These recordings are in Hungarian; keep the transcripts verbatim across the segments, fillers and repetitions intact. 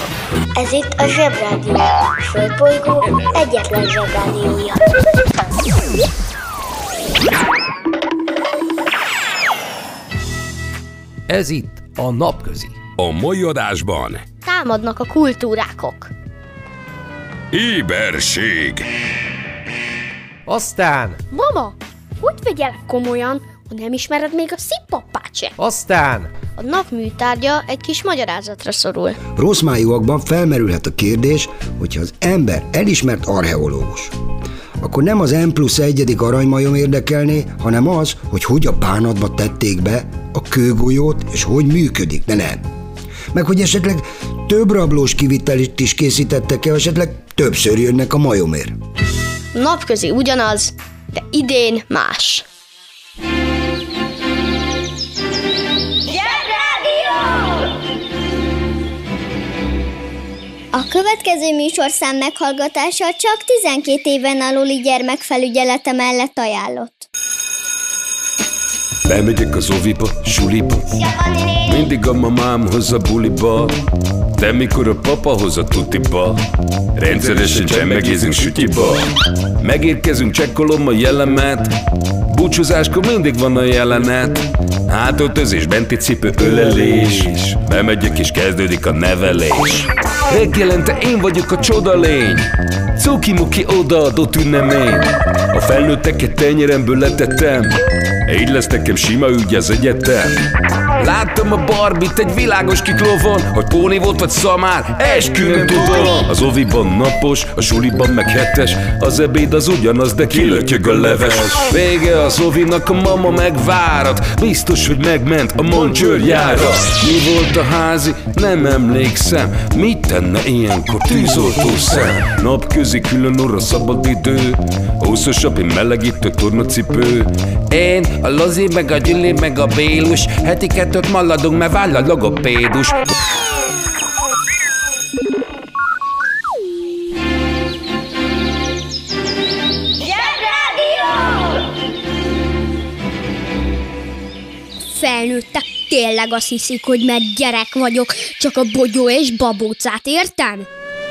Ez itt a Zsebrádió, a Földbolygó egyetlen Zsebrádiója. Ez itt a Napközi. A mai adásban támadnak a kultúrákok. Éberség. Aztán Mama, hogy vegyelek komolyan, ha nem ismered még a szippappát se? Aztán A nap műtárgya egy kis magyarázatra szorul. Rossz májúakban felmerülhet a kérdés, hogyha az ember elismert archeológus, akkor nem az N plusz egyedik aranymajom érdekelné, hanem az, hogy hogy a bánatba tették be a kőgolyót, és hogy működik, de nem. Meg hogy esetleg több rablós kivitelét is készítettek-e, esetleg többször jönnek a majomért. Napközi ugyanaz, de idén más. A következő műsorszám meghallgatása csak tizenkét éven aluli gyermekfelügyelete mellett ajánlott. Bemegyek az oviba, suliba, mindig a mamám hoz a buliba, de mikor a papa hoz a tutiba, rendszeresen csemmegézünk sütyiba. Megérkezünk, csekkolom a jellemet, búcsúzáskor mindig van a jelenet. Hátöltözés, benti cipő, ölelés, bemegyek és kezdődik a nevelés. Reggelente én vagyok a csodalény, cuki-muki odaadott ünnemény. A felnőtteket tenyeremből letettem, így lesz nekem sima ügy az egyetem. Láttam a Barbit egy világos kiklovon, hogy póni volt vagy szamár, eskü nem tudom. Az oviban napos, a suliban meg hetes, az ebéd az ugyanaz, de kilötyög a leves. Vége az ovinak, a mama megvárat, biztos, hogy megment a Moncsőrjára. Mi volt a házi? Nem emlékszem, mit tenne ilyenkor tűzoltó szem? Napközi külön orra szabad idő, húszosabb, én melegítő tornacipő. Én, a Lozi, meg a Gyüli, meg a Bélus, heti kettőt maladunk, mert váll a logopédus. Felnőttek tényleg azt hiszik, hogy mert gyerek vagyok, csak a bogyó és babócát értem?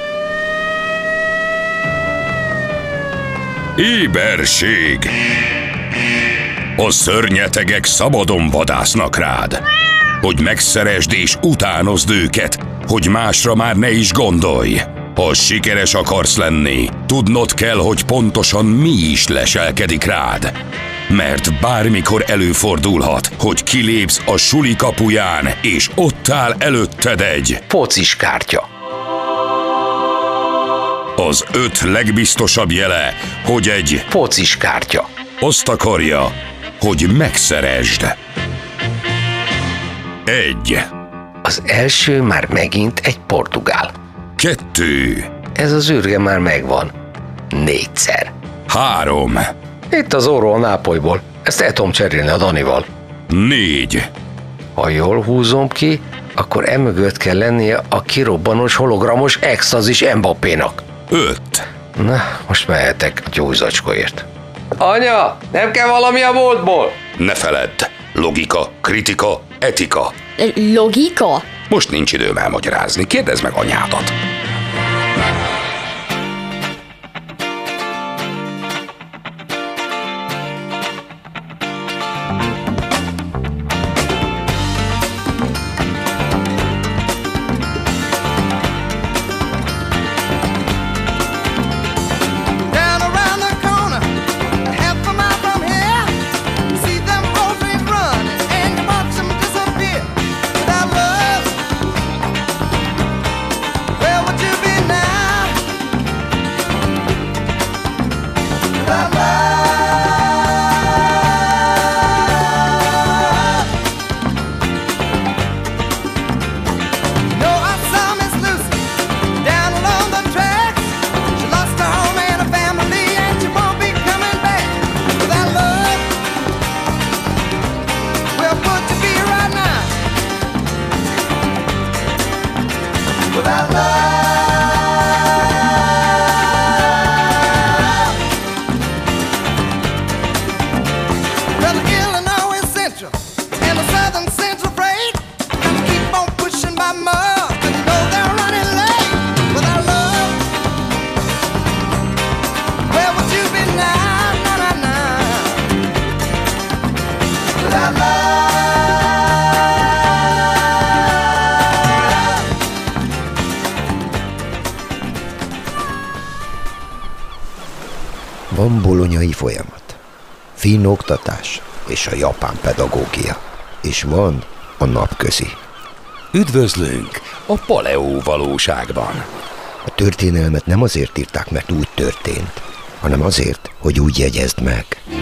Éberség. A szörnyetegek szabadon vadásznak rád, hogy megszeresd és utánozd őket, hogy másra már ne is gondolj. Ha sikeres akarsz lenni, tudnod kell, hogy pontosan mi is leselkedik rád. Mert bármikor előfordulhat, hogy kilépsz a suli kapuján, és ott áll előtted egy focis kártya. Az öt legbiztosabb jele, hogy egy focis kártya azt akarja, hogy megszeresd. Egy. Az első már megint egy portugál. Kettő. Ez az űrge már megvan. Négyszer. Három. Itt az orró a Nápolyból. Ezt el tudom cserélni a Danival. Négy. Ha jól húzom ki, akkor emögött kell lennie a kirobbanós hologramos extazis Mbappénak. Öt. Na, most mehetek a gyógyzacskóért. Anya, nem kell valami a boltból? Ne feledd. Logika, kritika, etika. Logika? Most nincs időm elmagyarázni. Kérdezd meg anyádat. Southern Central Freight, keep on pushing my mug, 'cause you know they're running late. Van bolonyai folyamat, finn oktatás és a japán pedagógia. És van a napközi. Üdvözlünk a paleó valóságban. A történelmet nem azért írták, mert úgy történt, hanem azért, hogy úgy jegyezd meg.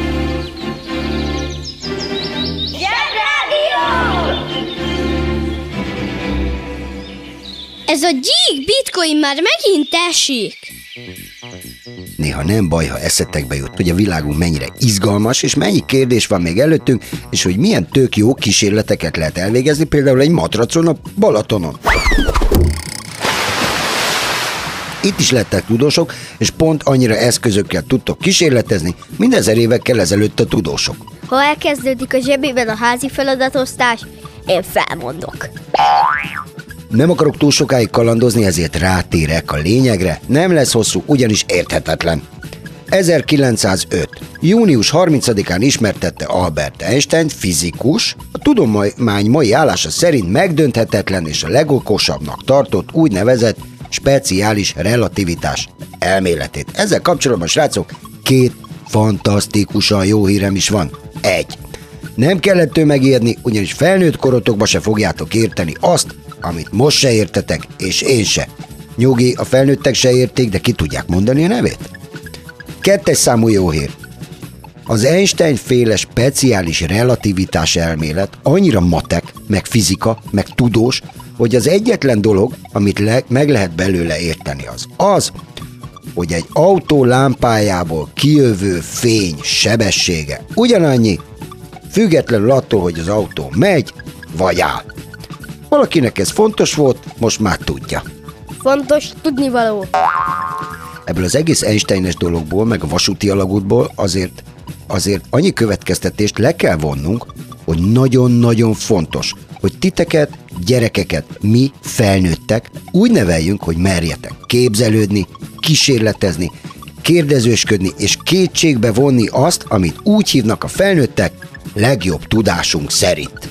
Ez a gyík bitcoin már megint esik. Néha nem baj, ha eszetekbe jut, hogy a világunk mennyire izgalmas, és mennyi kérdés van még előttünk, és hogy milyen tök jó kísérleteket lehet elvégezni, például egy matracon a Balatonon. Itt is lettek tudósok, és pont annyira eszközökkel tudtok kísérletezni, mint ezer évekkel ezelőtt a tudósok. Ha elkezdődik a zsebében a házi feladatosztás, én felmondok. Nem akarok túl sokáig kalandozni, ezért rátérek a lényegre, nem lesz hosszú, ugyanis érthetetlen. ezerkilencszázöt. június harmincadikán ismertette Albert Einstein, fizikus, a tudomány mai állása szerint megdönthetetlen és a legokosabbnak tartott úgynevezett speciális relativitás elméletét. Ezzel kapcsolatban, srácok, két fantasztikusan jó hírem is van. Egy. Nem kellett tömegijedni, ugyanis felnőtt korotokba se fogjátok érteni azt, amit most se értetek, és én se. Nyugi, a felnőttek se érték, de ki tudják mondani a nevét? Kettes számú jó hír. Az Einstein-féle speciális relativitás elmélet annyira matek, meg fizika, meg tudós, hogy az egyetlen dolog, amit le- meg lehet belőle érteni az az, hogy egy autó lámpájából kijövő fény sebessége ugyanannyi, függetlenül attól, hogy az autó megy, vagy áll. Valakinek ez fontos volt, most már tudja. Fontos tudnivaló. Ebből az egész Einsteines dologból, meg a vasúti alagútból azért, azért annyi következtetést le kell vonnunk, hogy nagyon-nagyon fontos, hogy titeket, gyerekeket, mi felnőttek úgy neveljünk, hogy merjetek képzelődni, kísérletezni, kérdezősködni és kétségbe vonni azt, amit úgy hívnak a felnőttek, legjobb tudásunk szerint.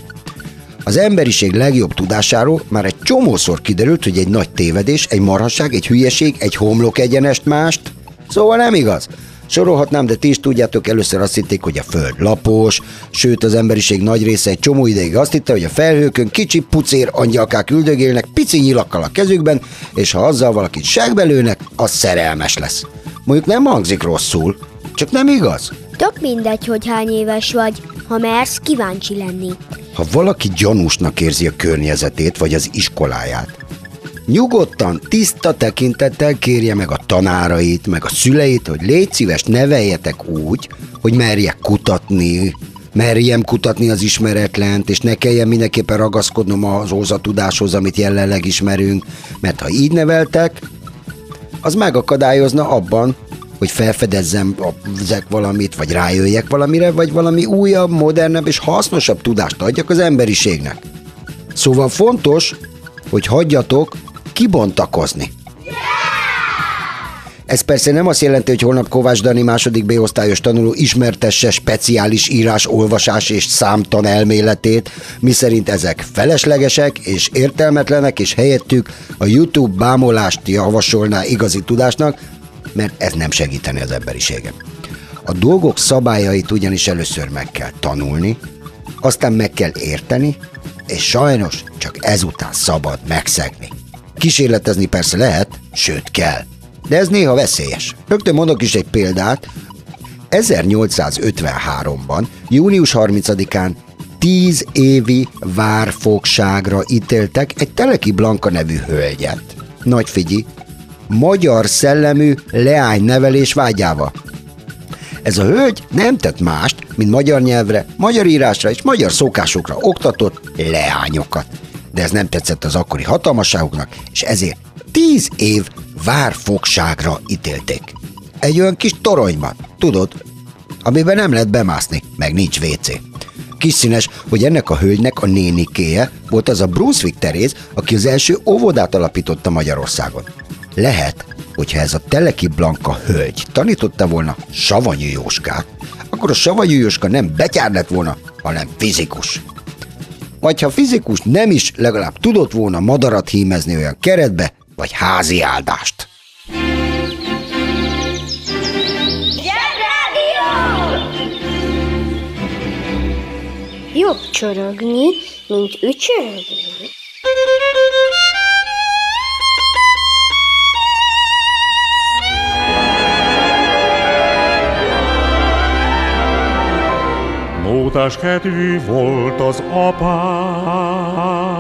Az emberiség legjobb tudásáról már egy csomószor kiderült, hogy egy nagy tévedés, egy marhaság, egy hülyeség, egy homlok egyenest mást, szóval nem igaz. Sorolhatnám, de ti is tudjátok, először azt hitték, hogy a Föld lapos, sőt az emberiség nagy része egy csomó ideig azt hitte, hogy a felhőkön kicsi pucér angyalkák üldögélnek pici nyilakkal a kezükben, és ha azzal valakit segbe lőnek, az szerelmes lesz. Mondjuk nem hangzik rosszul, csak nem igaz. Tök mindegy, hogy hány éves vagy, ha mersz kíváncsi lenni. Ha valaki gyanúsnak érzi a környezetét vagy az iskoláját, nyugodtan, tiszta tekintettel kérje meg a tanárait, meg a szüleit, hogy légy szíves, neveljetek úgy, hogy merjek kutatni, merjem kutatni az ismeretlent, és ne kelljen mindenképpen ragaszkodnom az ózatudáshoz, amit jelenleg ismerünk, mert ha így neveltek, az megakadályozna abban, hogy felfedezzem ezek valamit, vagy rájöjjek valamire, vagy valami újabb, modernebb és hasznosabb tudást adjak az emberiségnek. Szóval fontos, hogy hagyjatok kibontakozni. Ez persze nem azt jelenti, hogy holnap Kovács Dani második B-osztályos tanuló ismertesse speciális írás, olvasás és számtan elméletét, miszerint ezek feleslegesek és értelmetlenek, és helyettük a YouTube bámolást javasolná igazi tudásnak, mert ez nem segíteni az emberiségen. A dolgok szabályait ugyanis először meg kell tanulni, aztán meg kell érteni, és sajnos csak ezután szabad megszegni. Kísérletezni persze lehet, sőt kell, de ez néha veszélyes. Rögtön mondok is egy példát. ezernyolcszázötvenháromban, június harmincadikán tíz évi várfogságra ítéltek egy Teleki Blanka nevű hölgyet. Nagy figyi, magyar szellemű leánynevelés vágyával. Ez a hölgy nem tett mást, mint magyar nyelvre, magyar írásra és magyar szokásokra oktatott leányokat. De ez nem tetszett az akkori hatalmasságoknak, és ezért tíz év várfogságra ítélték. Egy olyan kis toronyban, tudod, amiben nem lehet bemászni, meg nincs vécé. Kis színes, hogy ennek a hölgynek a nénikéje volt az a Brunswick Teréz, aki az első óvodát alapította Magyarországon. Lehet, hogyha ez a Teleki Blanka hölgy tanította volna Savanyú Jóskát, akkor a Savanyú Jóska nem betyár lett volna, hanem fizikus. Vagy ha fizikus nem is, legalább tudott volna madarat hímezni olyan keretbe, vagy házi áldást. Zsebrádió! Jobb csorogni, mint ücsörögni. Mótás kedvű volt az apám.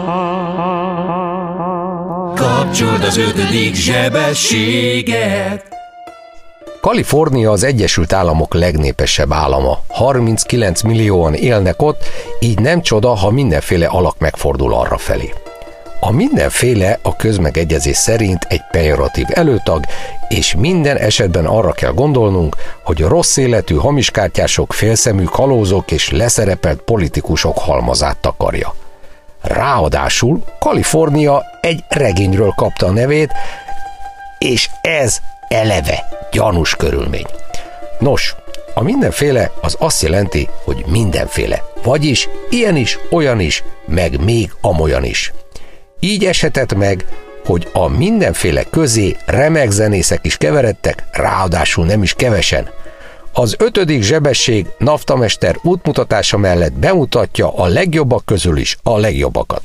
Kapcsold az ötödik zsebességet. Kalifornia az Egyesült Államok legnépesebb állama. harminckilenc millióan élnek ott, így nem csoda, ha mindenféle alak megfordul arrafelé. A mindenféle a közmegegyezés szerint egy pejoratív előtag, és minden esetben arra kell gondolnunk, hogy a rossz életű hamiskártyások, félszemű kalózok és leszerepelt politikusok halmazát takarja. Ráadásul Kalifornia egy regényről kapta a nevét, és ez eleve gyanús körülmény. Nos, a mindenféle az azt jelenti, hogy mindenféle, vagyis ilyen is, olyan is, meg még amolyan is. Így eshetett meg, hogy a mindenféle közé remek zenészek is keveredtek, ráadásul nem is kevesen. Az ötödik zsebesség naftamester útmutatása mellett bemutatja a legjobbak közül is a legjobbakat.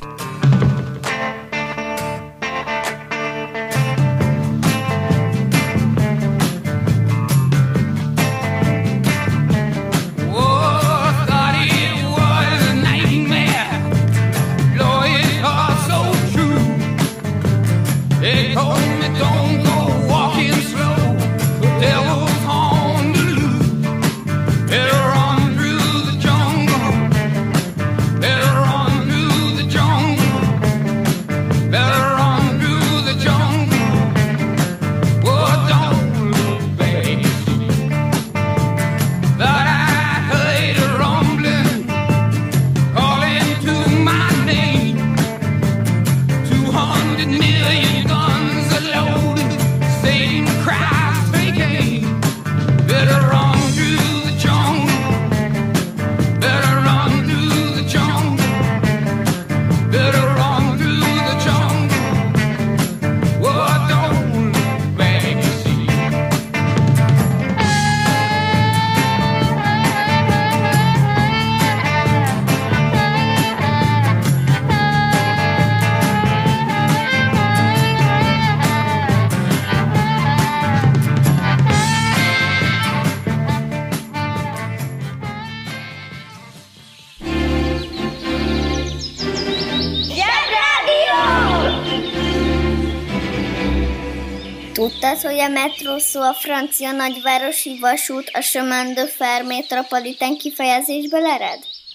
Tudtad, hogy a metró szó a francia nagyvárosi vasút a chemin de fer métropolitán kifejezésből ered?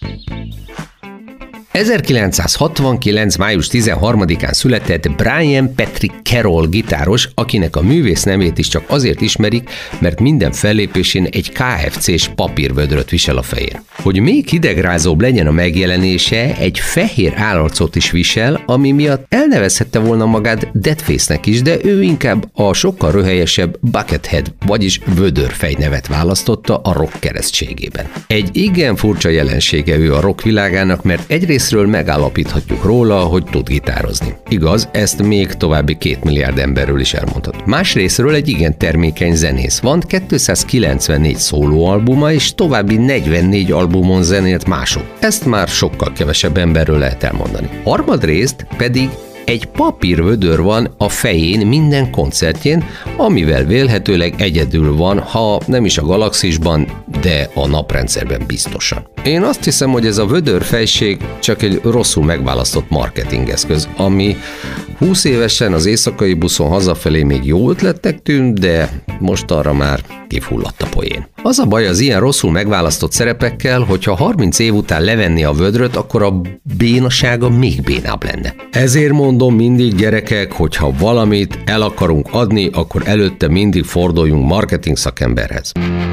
ezerkilencszázhatvankilenc. május tizenharmadikán született Brian Patrick Carroll gitáros, akinek a művész nevét is csak azért ismerik, mert minden fellépésén egy ká ef cés papírvödröt visel a fején. Hogy még hidegrázóbb legyen a megjelenése, egy fehér állarcot is visel, ami miatt elnevezhette volna magát Deadface-nek is, de ő inkább a sokkal röhelyesebb Buckethead, vagyis vödörfej nevet választotta a rock keresztségében. Egy igen furcsa jelensége ő a rock világának, mert egyrészt megállapíthatjuk róla, hogy tud gitározni. Igaz, ezt még további két milliárd emberről is elmondhat. Másrészről egy igen termékeny zenész. Van kétszázkilencvennégy szólóalbuma, és további negyvennégy albumon zenélt mások. Ezt már sokkal kevesebb emberről lehet elmondani. Harmadrészt pedig egy papírvödör van a fején minden koncertjén, amivel vélhetőleg egyedül van, ha nem is a galaxisban, de a naprendszerben biztosan. Én azt hiszem, hogy ez a vödörfejség csak egy rosszul megválasztott marketingeszköz, ami húsz évesen az éjszakai buszon hazafelé még jó ötletnek tűnt, de most arra már kifulladt a poén. Az a baj az ilyen rosszul megválasztott szerepekkel, hogyha harminc év után levenni a vödröt, akkor a bénasága még bénább lenne. Ezért mondom mindig, gyerekek, hogyha valamit el akarunk adni, akkor előtte mindig forduljunk marketing szakemberhez.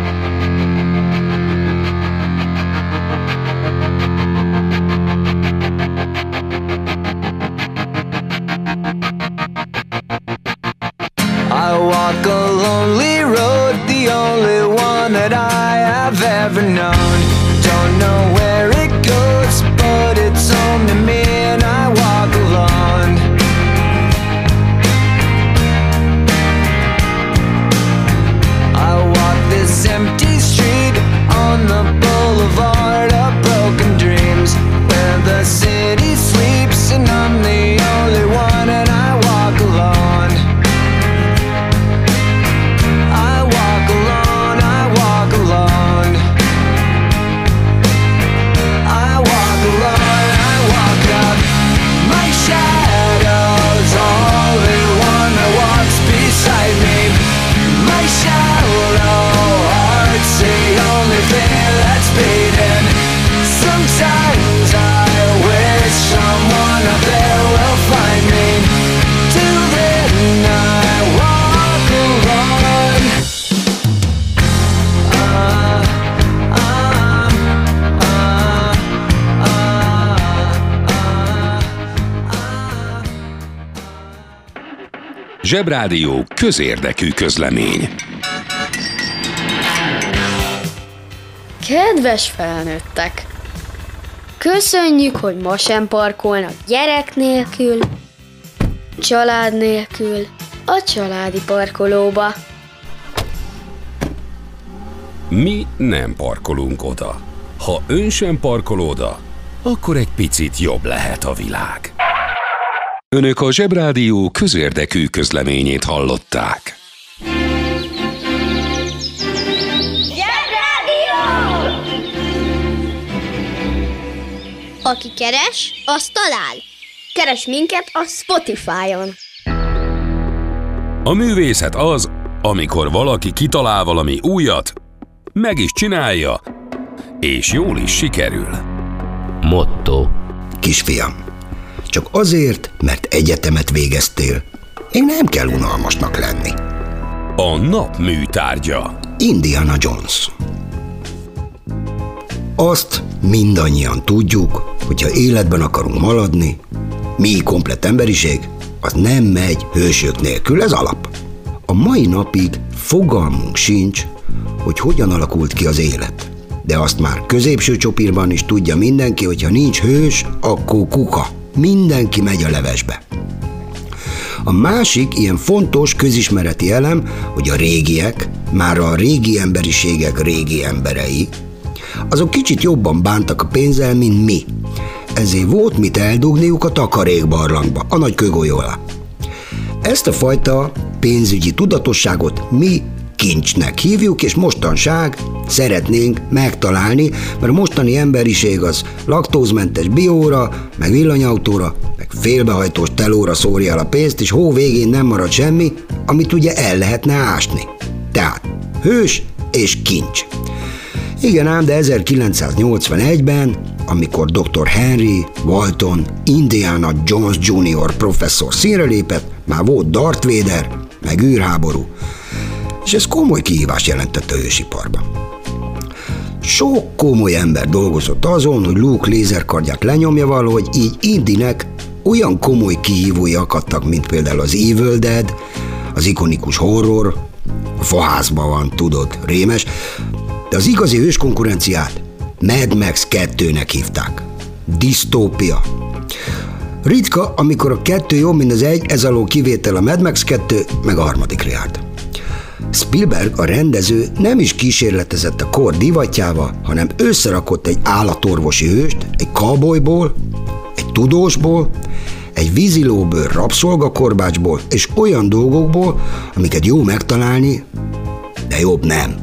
I walk a lonely road, the only one that I have ever known. Don't know where it goes, but it's home to me and I walk alone. I walk this empty Zsebrádió közérdekű közlemény. Kedves felnőttek! Köszönjük, hogy ma sem parkolnak gyerek nélkül, család nélkül a családi parkolóba. Mi nem parkolunk oda. Ha ön sem parkol oda, akkor egy picit jobb lehet a világ. Önök a Zsebrádió közérdekű közleményét hallották. Zsebrádió! Aki keres, az talál. Keres minket a Spotify-on. A művészet az, amikor valaki kitalál valami újat, meg is csinálja, és jól is sikerül. Motto. Kisfiam, csak azért, mert egyetemet végeztél, még nem kell unalmasnak lenni. A nap műtárgya. Indiana Jones. Azt mindannyian tudjuk, hogyha életben akarunk maradni, mi komplett emberiség, az nem megy hősök nélkül, ez alap. A mai napig fogalmunk sincs, hogy hogyan alakult ki az élet. De azt már középső csopírban is tudja mindenki, hogyha nincs hős, akkor kuka. Mindenki megy a levesbe. A másik ilyen fontos közismereti elem, hogy a régiek, már a régi emberiségek régi emberei, azok kicsit jobban bántak a pénzzel, mint mi. Ezért volt mit eldugniuk a takarékbarlangba, a nagy kőgolyó alá. Ezt a fajta pénzügyi tudatosságot mi kincsnek hívjuk, és mostanság szeretnénk megtalálni, mert a mostani emberiség az laktózmentes bióra, meg villanyautóra, meg félbehajtós telóra szórja el a pénzt, és hó végén nem marad semmi, amit ugye el lehetne ásni. Tehát hős és kincs. Igen ám, de ezerkilencszáznyolcvanegyben, amikor doktor Henry Walton Indiana Jones junior professzor színre lépett, már volt Darth Vader, meg űrháború, és ez komoly kihívást jelentett a hősiparban. Sok komoly ember dolgozott azon, hogy Luke lézerkardját lenyomja valahogy, így Indynek olyan komoly kihívói akadtak, mint például az Evil Dead, az ikonikus horror, a faházban van, tudod, rémes, de az igazi hőskonkurenciát Mad Max kettőnek hívták. Disztópia. Ritka, amikor a kettő jobb, mint az egy, ez alól kivétel a Mad Max kettő, meg a harmadikra járt. Spielberg, a rendező, nem is kísérletezett a kor divatjával, hanem összerakott egy állatorvosi hőst, egy cowboyból, egy tudósból, egy vízilóbőr rabszolgakorbácsból, és olyan dolgokból, amiket jó megtalálni, de jobb nem.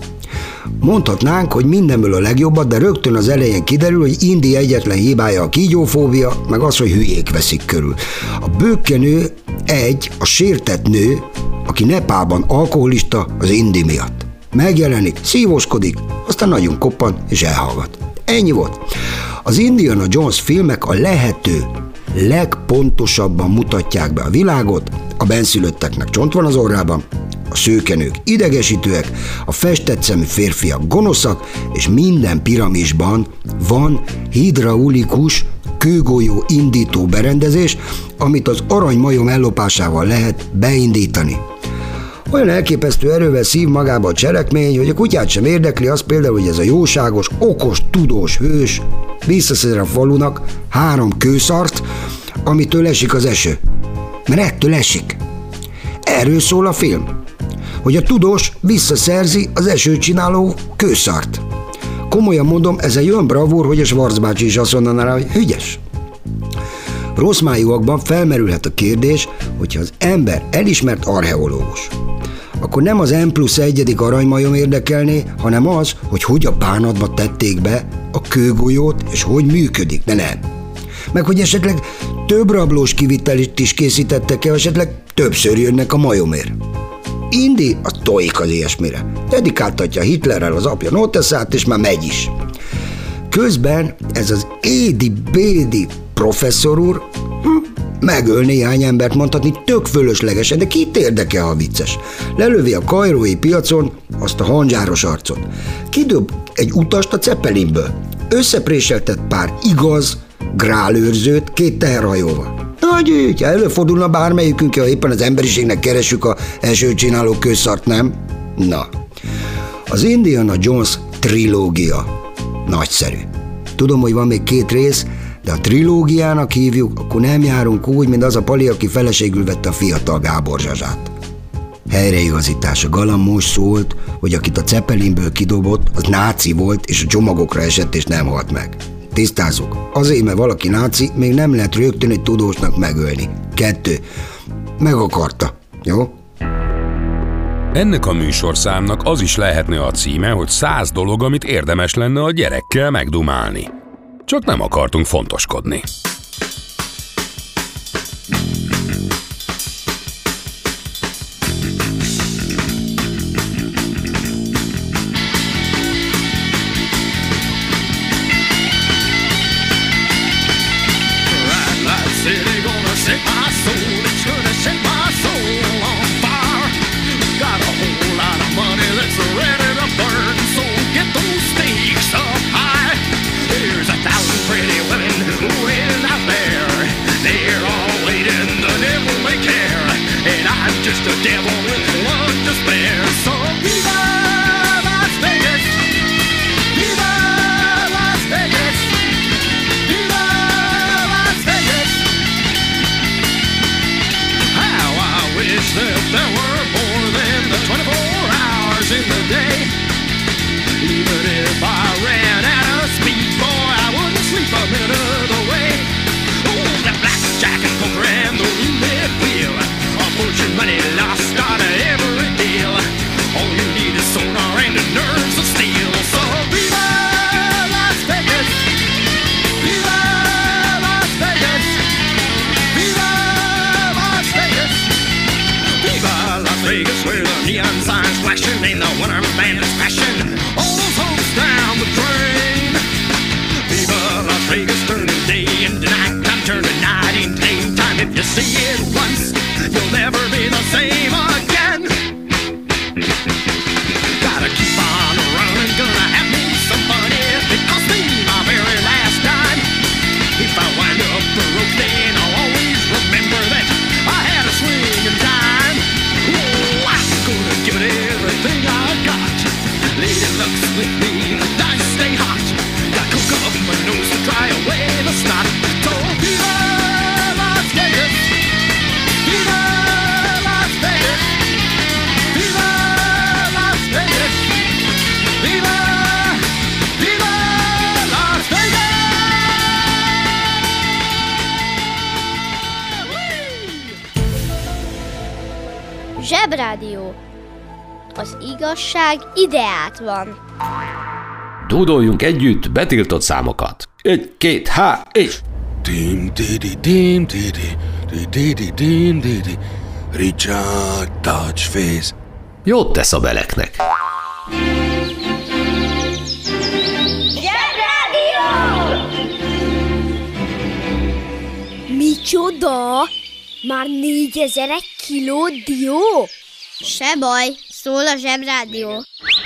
Mondhatnánk, hogy mindenből a legjobbat, de rögtön az elején kiderül, hogy Indy egyetlen hibája a kígyófóbia, meg az, hogy hülyék veszik körül. A bökkenő egy, a sértett nő, aki Nepálban alkoholista az Indy miatt. Megjelenik, szívoskodik, aztán nagyon koppan és elhallgat. Ennyi volt. Az Indiana Jones filmek a lehető legpontosabban mutatják be a világot, a benszülötteknek csont van az orrában, a szőkenők idegesítőek, a festett szemű férfiak gonoszak, és minden piramisban van hidraulikus kőgolyó indító berendezés, amit az aranymajom ellopásával lehet beindítani. Olyan elképesztő erővel szív magába a cselekmény, hogy a kutyát sem érdekli az például, hogy ez a jóságos, okos, tudós hős visszaszerez a falunak három kőszart, amitől esik az eső. Mert ettől esik. Erről szól a film, hogy a tudós visszaszerzi az esőcsináló kőszart. Komolyan mondom, ez egy olyan bravúr, hogy a Schwarz bácsi is azt mondaná rá, hogy ügyes. Rossz májúakban felmerülhet a kérdés, hogyha az ember elismert archeológus, akkor nem az N plusz egyedik aranymajom érdekelné, hanem az, hogy hogy a bánatba tették be a kőgolyót, és hogy működik, de nem. Meg hogy esetleg több rablós kivitelit is készítettek el, esetleg többször jönnek a majomért. Indy az tojik az ilyesmire. Dedikáltatja Hitlerrel az apja noteszát, és már megy is. Közben ez az édi-bédi professzor úr hm, megöl néhány embert, mondhatni tök fölöslegesen, de kit érdekel, ha vicces. Lelövi a kairói piacon azt a hanzsáros arcot. Kidob egy utast a Zeppelinből. Összepréseltet pár igaz grálőrzőt két teherhajóval. Na nagy ügy, előfordulna bármelyikünk, ha éppen az emberiségnek keresünk a első csináló közszart, nem? Na, az Indiana Jones trilógia nagyszerű. Tudom, hogy van még két rész, de a trilógiának hívjuk, akkor nem járunk úgy, mint az a pali, aki feleségül vette a fiatal Gábor Zsazsát. Helyreigazítás. A Galam most szólt, hogy akit a Zeppelinből kidobott, az náci volt, és a csomagokra esett, és nem halt meg. Tisztázzuk. Azért, mert valaki náci, még nem lehet rögtön egy tudósnak megölni. Kettő. Meg akarta. Jó? Ennek a műsorszámnak az is lehetne a címe, hogy száz dolog, amit érdemes lenne a gyerekkel megdumálni. Csak nem akartunk fontoskodni. Zsebrádió. Az igazság ideát van. Dúdoljunk együtt betiltott számokat. Egy, két, há, és... Dim, didi, dim, didi, didi, dim, didi, Richard Touch Face. Jót tesz a beleknek. Zsebrádió! Micsoda? Már négyezer kiló dió? Se baj, szól a Zsebrádió.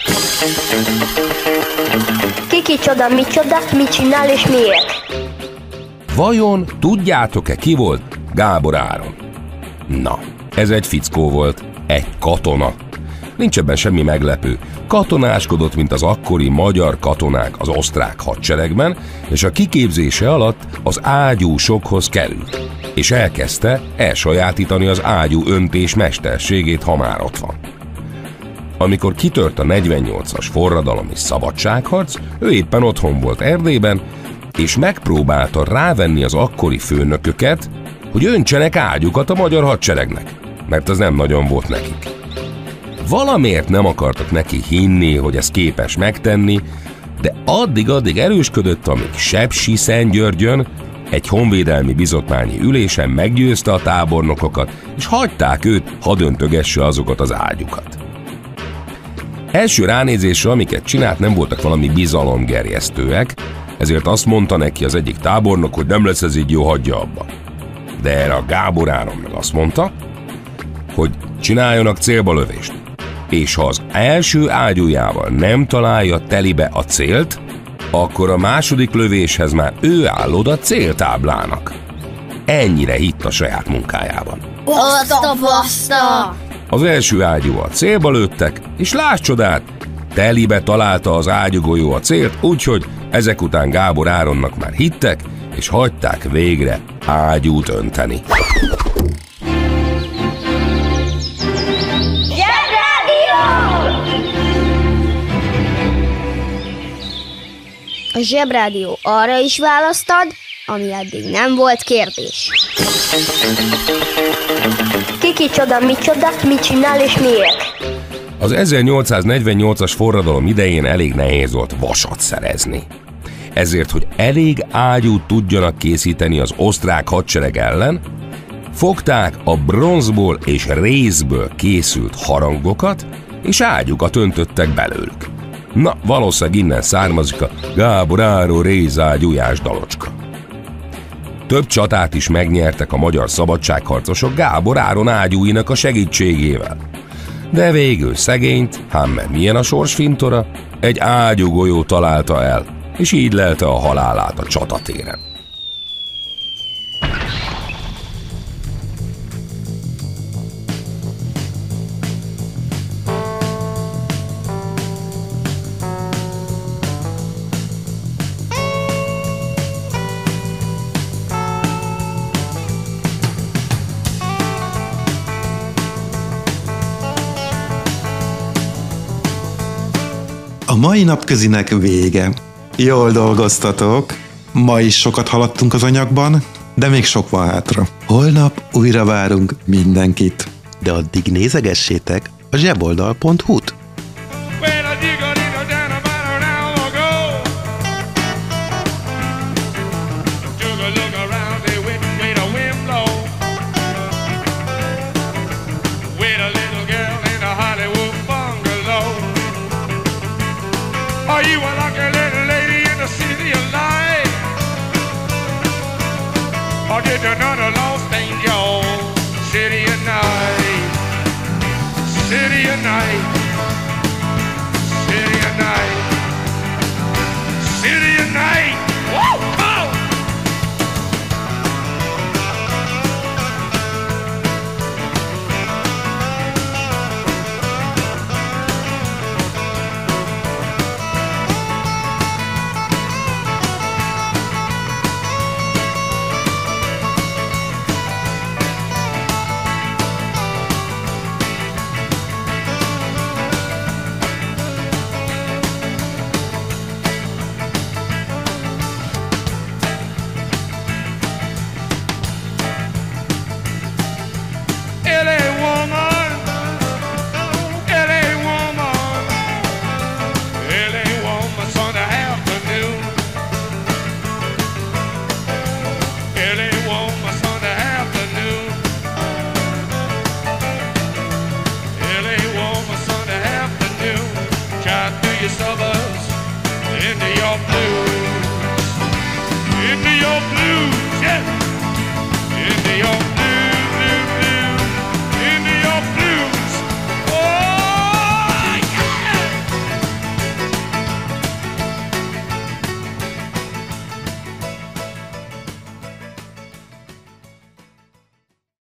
Ki kicsoda, micsoda, mit csinál és miért? Vajon tudjátok-e, ki volt Gábor Áron? Na, ez egy fickó volt, egy katona. Nincs ebben semmi meglepő. Katonáskodott, mint az akkori magyar katonák az osztrák hadseregben, és a kiképzése alatt az ágyúsokhoz került, és elkezdte elsajátítani az ágyú öntés mesterségét, ha már ott van. Amikor kitört a negyvennyolcas forradalom és szabadságharc, ő éppen otthon volt Erdélyben, és megpróbálta rávenni az akkori főnököket, hogy öntsenek ágyukat a magyar hadseregnek, mert az nem nagyon volt nekik. Valamiért nem akartak neki hinni, hogy ezt képes megtenni, de addig-addig erősködött, amíg Sepsiszentgyörgyön egy honvédelmi bizottmányi ülésen meggyőzte a tábornokokat, és hagyták őt, hadd öntögesse azokat az ágyukat. Első ránézésre, amiket csinált, nem voltak valami bizalomgerjesztőek, ezért azt mondta neki az egyik tábornok, hogy nem lesz ez így jó, hagyja abba. De erre a Gábor Áron meg azt mondta, hogy csináljanak célba lövést, és ha az első ágyújával nem találja telibe a célt, akkor a második lövéshez már ő áll oda céltáblának. ennyire hitt a saját munkájában. Azt a baszta! Az első ágyúval célba lőttek, és láss csodát, telibe találta az ágyúgolyó a célt, úgyhogy ezek után Gábor Áronnak már hittek, és hagyták végre ágyút önteni. A Zsebrádió arra is választad, ami eddig nem volt kérdés. Ki kicsoda, micsoda, mit csinál és miért? Az ezernyolcszáznegyvennyolcas forradalom idején elég nehéz volt vasat szerezni. Ezért, hogy elég ágyút tudjanak készíteni az osztrák hadsereg ellen, fogták a bronzból és rézből készült harangokat, és ágyukat öntöttek belőlük. Na, valószínűleg innen származik a Gábor Áron rézágyújás dalocska. Több csatát is megnyertek a magyar szabadságharcosok Gábor Áron ágyúinak a segítségével. De végül szegényt, hám mert milyen a sorsfintora, egy ágyúgolyó találta el, és így lelte a halálát a csatatéren. A mai napközinek vége. Jól dolgoztatok, ma is sokat haladtunk az anyagban, de még sok van hátra. Holnap újra várunk mindenkit. De addig nézegessétek a zseboldal pont hu-t.